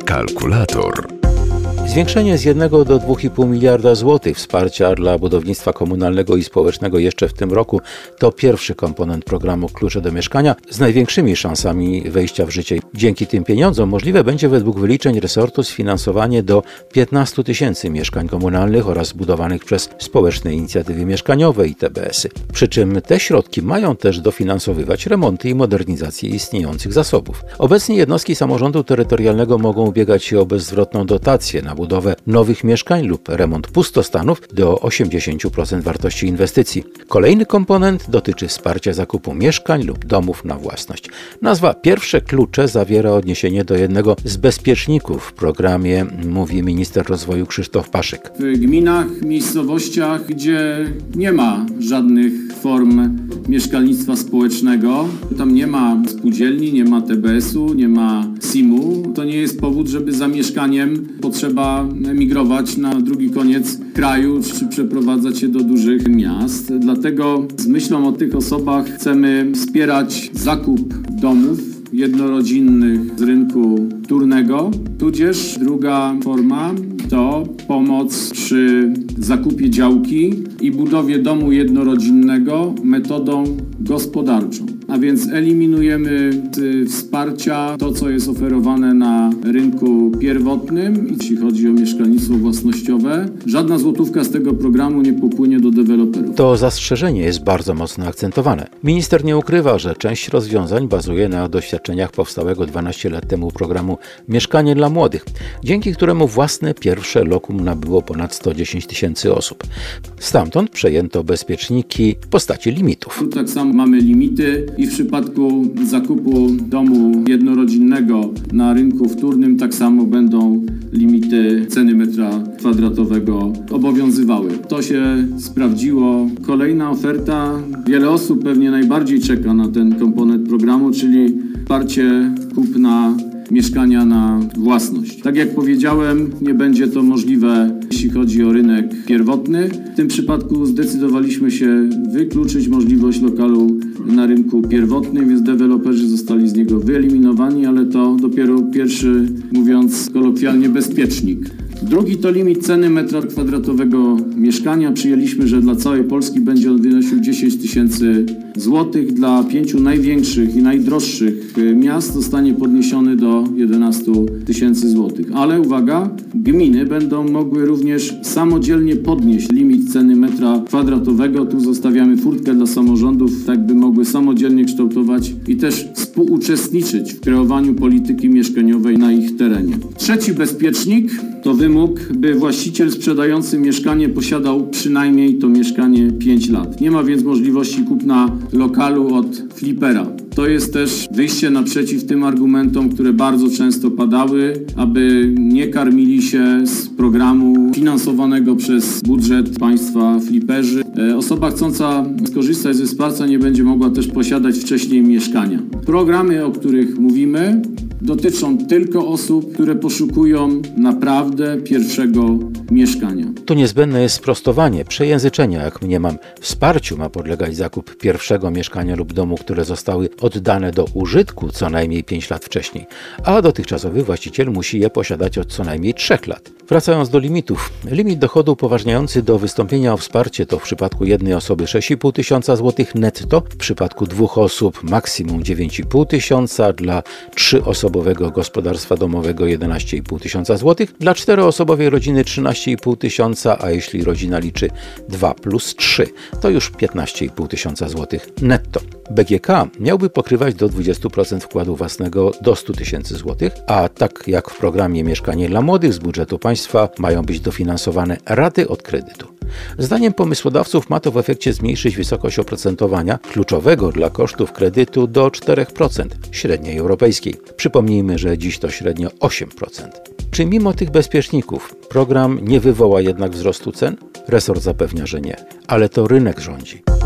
Kalkulator. Zwiększenie z 1 do 2,5 miliarda złotych wsparcia dla budownictwa komunalnego i społecznego jeszcze w tym roku to pierwszy komponent programu Klucze do mieszkania z największymi szansami wejścia w życie. Dzięki tym pieniądzom możliwe będzie według wyliczeń resortu sfinansowanie do 15 000 mieszkań komunalnych oraz budowanych przez społeczne inicjatywy mieszkaniowe i TBS-y. Przy czym te środki mają też dofinansowywać remonty i modernizację istniejących zasobów. Obecnie jednostki samorządu terytorialnego mogą ubiegać się o bezzwrotną dotację na budowę nowych mieszkań lub remont pustostanów do 80% wartości inwestycji. Kolejny komponent dotyczy wsparcia zakupu mieszkań lub domów na własność. Nazwa Pierwsze Klucze zawiera odniesienie do jednego z bezpieczników w programie, mówi minister rozwoju Krzysztof Paszyk. W gminach, miejscowościach, gdzie nie ma żadnych form mieszkalnictwa społecznego, tam nie ma spółdzielni, nie ma TBS-u, nie ma SIM-u, to nie jest powód, żeby za mieszkaniem potrzeba emigrować na drugi koniec kraju czy przeprowadzać się do dużych miast. Dlatego z myślą o tych osobach chcemy wspierać zakup domów jednorodzinnych z rynku wtórnego, tudzież druga forma to pomoc przy zakupie działki i budowie domu jednorodzinnego metodą gospodarczą. A więc eliminujemy z wsparcia to, co jest oferowane na rynku pierwotnym, jeśli chodzi o mieszkalnictwo własnościowe. Żadna złotówka z tego programu nie popłynie do deweloperów. To zastrzeżenie jest bardzo mocno akcentowane. Minister nie ukrywa, że część rozwiązań bazuje na doświadczeniach powstałego 12 lat temu programu Mieszkanie dla Młodych, dzięki któremu własne pierwsze lokum nabyło ponad 110 000 osób. Stamtąd przejęto bezpieczniki w postaci limitów. Tu tak samo mamy limity i w przypadku zakupu domu jednorodzinnego na rynku wtórnym tak samo będą limity ceny metra kwadratowego obowiązywały. To się sprawdziło. Kolejna oferta. Wiele osób pewnie najbardziej czeka na ten komponent programu, czyli wsparcie kupna mieszkania na własność. Tak jak powiedziałem, nie będzie to możliwe, jeśli chodzi o rynek pierwotny. W tym przypadku zdecydowaliśmy się wykluczyć możliwość lokalu na rynku pierwotnym, więc deweloperzy zostali z niego wyeliminowani, ale to dopiero pierwszy, mówiąc kolokwialnie, bezpiecznik. Drugi to limit ceny metra kwadratowego mieszkania. Przyjęliśmy, że dla całej Polski będzie on wynosił 10 000 złotych. Dla 5 największych i najdroższych miast zostanie podniesiony do 11 000 złotych. Ale uwaga, gminy będą mogły również samodzielnie podnieść limit ceny metra kwadratowego. Tu zostawiamy furtkę dla samorządów, tak by mogły samodzielnie kształtować i też współuczestniczyć w kreowaniu polityki mieszkaniowej na ich terenie. Trzeci bezpiecznik to wymóg, by właściciel sprzedający mieszkanie posiadał przynajmniej to mieszkanie 5 lat. Nie ma więc możliwości kupna lokalu od flipera. To jest też wyjście naprzeciw tym argumentom, które bardzo często padały, aby nie karmili się z programu finansowanego przez budżet państwa fliperzy. Osoba chcąca skorzystać ze wsparcia nie będzie mogła też posiadać wcześniej mieszkania. Programy, o których mówimy, dotyczą tylko osób, które poszukują naprawdę pierwszego mieszkania. Tu niezbędne jest sprostowanie, przejęzyczenie, jak mniemam. Wsparciu ma podlegać zakup pierwszego mieszkania lub domu, które zostały oddane do użytku co najmniej 5 lat wcześniej, a dotychczasowy właściciel musi je posiadać od co najmniej 3 lat. Wracając do limitów. Limit dochodu upoważniający do wystąpienia o wsparcie to w przypadku jednej osoby 6,5 tysiąca złotych netto, w przypadku 2 osób maksimum 9,5 tysiąca, dla 3-osobowego gospodarstwa domowego 11,5 tysiąca złotych, dla 4-osobowej rodziny 13,5 tysiąca, a jeśli rodzina liczy 2 plus 3, to już 15,5 tysiąca złotych netto. BGK miałby pokrywać do 20% wkładu własnego do 100 tysięcy złotych, a tak jak w programie Mieszkanie dla Młodych z budżetu państwa mają być dofinansowane raty od kredytu. Zdaniem pomysłodawców ma to w efekcie zmniejszyć wysokość oprocentowania kluczowego dla kosztów kredytu do 4% średniej europejskiej. Przypomnijmy, że dziś to średnio 8%. Czy mimo tych bezpieczników program nie wywoła jednak wzrostu cen? Resort zapewnia, że nie, ale to rynek rządzi.